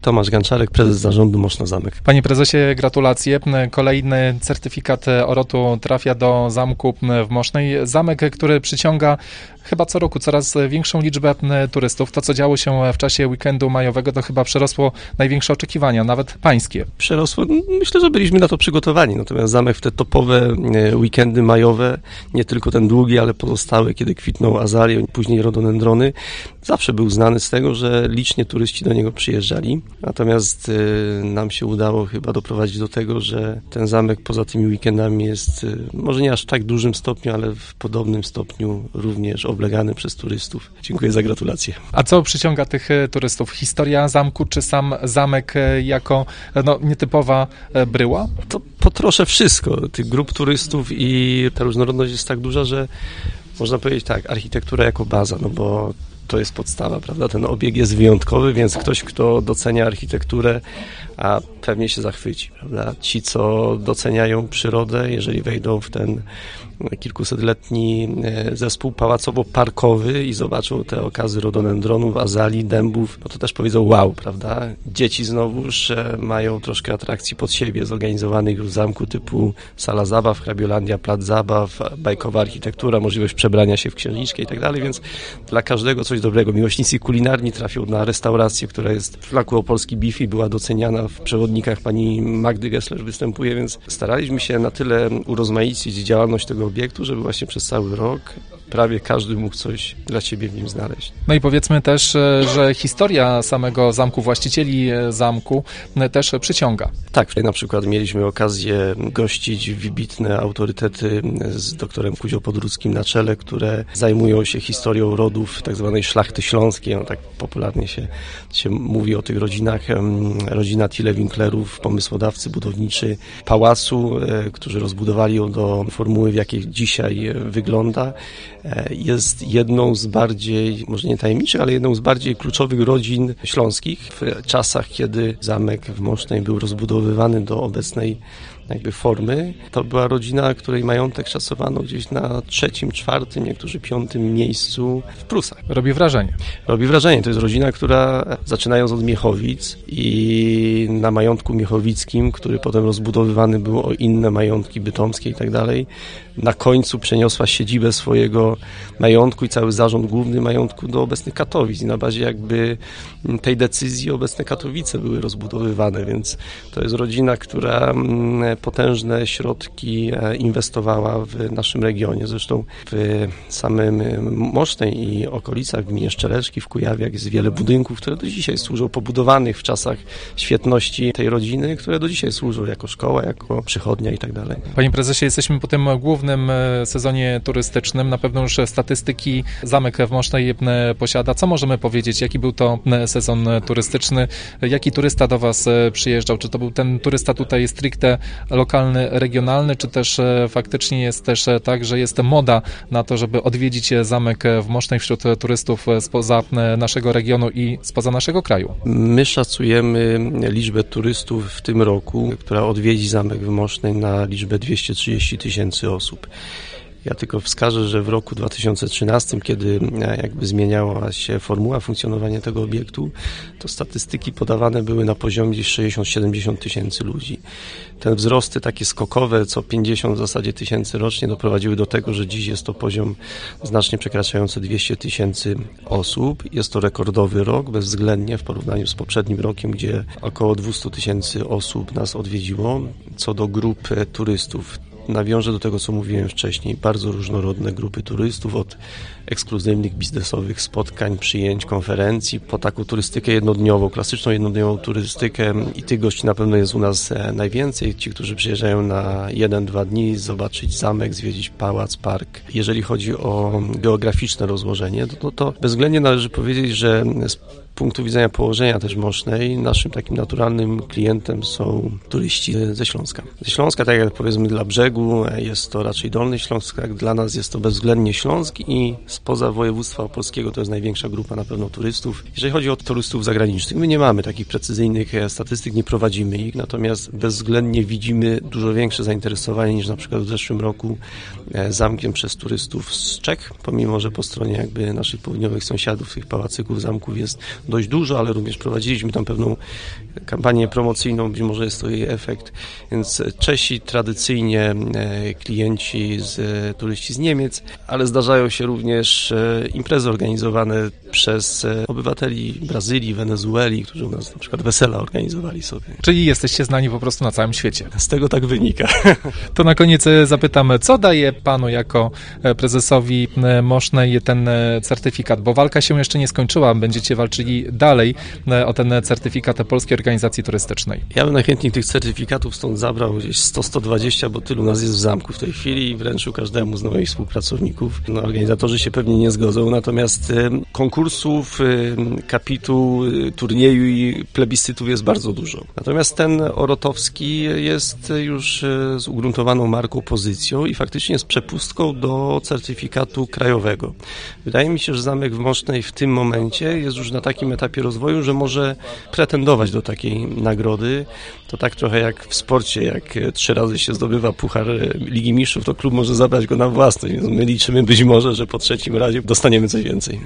Tomasz Ganczarek, prezes zarządu Moszna Zamek. Panie prezesie, gratulacje. Kolejny certyfikat OROT-u trafia do zamku w Mosznej. Zamek, który przyciąga chyba co roku coraz większą liczbę turystów. To, co działo się w czasie weekendu majowego, to chyba przerosło największe oczekiwania, nawet pańskie. Przerosło, myślę, że byliśmy na to przygotowani, natomiast zamek w te topowe weekendy majowe, nie tylko ten długi, ale pozostałe, kiedy kwitną azalie, później rododendrony, zawsze był znany z tego, że licznie turyści do niego przyjeżdżali. Natomiast nam się udało chyba doprowadzić do tego, że ten zamek poza tymi weekendami jest może nie aż w tak dużym stopniu, ale w podobnym stopniu również oblegany przez turystów. Dziękuję za gratulacje. A co przyciąga tych turystów? Historia zamku, czy sam zamek jako nietypowa bryła? To po trosze wszystko. Tych grup turystów i ta różnorodność jest tak duża, że można powiedzieć tak, architektura jako baza, no bo to jest podstawa, prawda? Ten obieg jest wyjątkowy, więc ktoś, kto docenia architekturę, a pewnie się zachwyci, prawda? Ci, co doceniają przyrodę, jeżeli wejdą w ten kilkusetletni zespół pałacowo-parkowy i zobaczą te okazy rododendronów, azalii, dębów, no to też powiedzą wow, prawda? Dzieci znowuż mają troszkę atrakcji pod siebie zorganizowanych w zamku typu sala zabaw, Hrabiolandia, plac zabaw, bajkowa architektura, możliwość przebrania się w księżniczkę i tak dalej, więc dla każdego coś dobrego. Miłośnicy kulinarni trafią na restaurację, która jest w flaku Opolski Beef i była doceniana w przewodnikach pani Magdy Gessler występuje, więc staraliśmy się na tyle urozmaicić działalność tego obiektu, żeby właśnie przez cały rok prawie każdy mógł coś dla siebie w nim znaleźć. No i powiedzmy też, że historia samego zamku, właścicieli zamku też przyciąga. Tak, tutaj na przykład mieliśmy okazję gościć wybitne autorytety z doktorem Kuzią Podruckim na czele, które zajmują się historią rodów tak zwanej szlachty śląskiej. No, tak popularnie się mówi o tych rodzinach. Rodzina Tille-Winklerów, pomysłodawcy budowniczy pałacu, którzy rozbudowali ją do formuły, w jakiej dzisiaj wygląda. Jest jedną z bardziej, może nie tajemniczych, ale jedną z bardziej kluczowych rodzin śląskich w czasach, kiedy zamek w Mosznej był rozbudowywany do obecnej jakby formy. To była rodzina, której majątek szacowano gdzieś na 3., 4., niektórzy 5. miejscu w Prusach. Robi wrażenie. Robi wrażenie. To jest rodzina, która zaczynając od Miechowic i na majątku miechowickim, który potem rozbudowywany był o inne majątki bytomskie i tak dalej, na końcu przeniosła siedzibę swojego majątku i cały zarząd główny majątku do obecnych Katowic. I na bazie jakby tej decyzji obecne Katowice były rozbudowywane, więc to jest rodzina, która potężne środki inwestowała w naszym regionie. Zresztą w samym Mosznej i okolicach, w gminie Szczeleczki, w Kujawiach jest wiele budynków, które do dzisiaj służą, pobudowanych w czasach świetności tej rodziny, które do dzisiaj służą jako szkoła, jako przychodnia i tak dalej. Panie prezesie, jesteśmy po tym głównym sezonie turystycznym. Na pewno już statystyki zamek w Mosznej posiada. Co możemy powiedzieć? Jaki był to sezon turystyczny? Jaki turysta do Was przyjeżdżał? Czy to był ten turysta tutaj stricte lokalny, regionalny, czy też faktycznie jest też tak, że jest moda na to, żeby odwiedzić zamek w Mosznej wśród turystów spoza naszego regionu i spoza naszego kraju? My szacujemy liczbę turystów w tym roku, która odwiedzi zamek w Mosznej, na liczbę 230 000 osób. Ja tylko wskażę, że w roku 2013, kiedy jakby zmieniała się formuła funkcjonowania tego obiektu, to statystyki podawane były na poziomie 60-70 tysięcy ludzi. Te wzrosty takie skokowe, co 50 w zasadzie tysięcy rocznie, doprowadziły do tego, że dziś jest to poziom znacznie przekraczający 200 000 osób. Jest to rekordowy rok, bezwzględnie w porównaniu z poprzednim rokiem, gdzie około 200 000 osób nas odwiedziło. Co do grup turystów, nawiążę do tego, co mówiłem wcześniej. Bardzo różnorodne grupy turystów, od ekskluzywnych biznesowych spotkań, przyjęć, konferencji, po taką turystykę jednodniową, klasyczną jednodniową turystykę, i tych gości na pewno jest u nas najwięcej. Ci, którzy przyjeżdżają na 1-2 dni, zobaczyć zamek, zwiedzić pałac, park. Jeżeli chodzi o geograficzne rozłożenie, to bezwzględnie należy powiedzieć, że z punktu widzenia położenia też Mosznej, naszym takim naturalnym klientem są turyści ze Śląska. Ze Śląska, tak jak powiedzmy dla brzegu, jest to raczej Dolny Śląsk, jak dla nas jest to bezwzględnie Śląsk, i spoza województwa opolskiego to jest największa grupa na pewno turystów. Jeżeli chodzi o turystów zagranicznych, my nie mamy takich precyzyjnych statystyk, nie prowadzimy ich, natomiast bezwzględnie widzimy dużo większe zainteresowanie niż na przykład w zeszłym roku zamkiem przez turystów z Czech, pomimo że po stronie jakby naszych południowych sąsiadów, tych pałacyków, zamków jest dość dużo, ale również prowadziliśmy tam pewną kampanię promocyjną, być może jest to jej efekt, więc Czesi tradycyjnie klienci, turyści z Niemiec, ale zdarzają się również imprezy organizowane przez obywateli Brazylii, Wenezueli, którzy u nas na przykład wesela organizowali sobie. Czyli jesteście znani po prostu na całym świecie. Z tego tak wynika. To na koniec zapytam, co daje panu jako prezesowi Mosznej ten certyfikat? Bo walka się jeszcze nie skończyła, będziecie walczyli dalej o ten certyfikat Polskiej Organizacji Turystycznej. Ja bym najchętniej tych certyfikatów stąd zabrał gdzieś 100-120, bo tylu nas jest w zamku w tej chwili i wręczył każdemu z moich współpracowników. Organizatorzy się pewnie nie zgodzą, natomiast konkursów, kapituł, turnieju i plebiscytów jest bardzo dużo. Natomiast ten orotowski jest już z ugruntowaną marką, pozycją i faktycznie jest przepustką do certyfikatu krajowego. Wydaje mi się, że zamek w Mosznej w tym momencie jest już na takim etapie rozwoju, że może pretendować do takiej nagrody. To tak trochę jak w sporcie, jak 3 razy się zdobywa puchar Ligi Mistrzów, to klub może zabrać go na własność. Więc my liczymy być może, że po 3. razie dostaniemy coś więcej.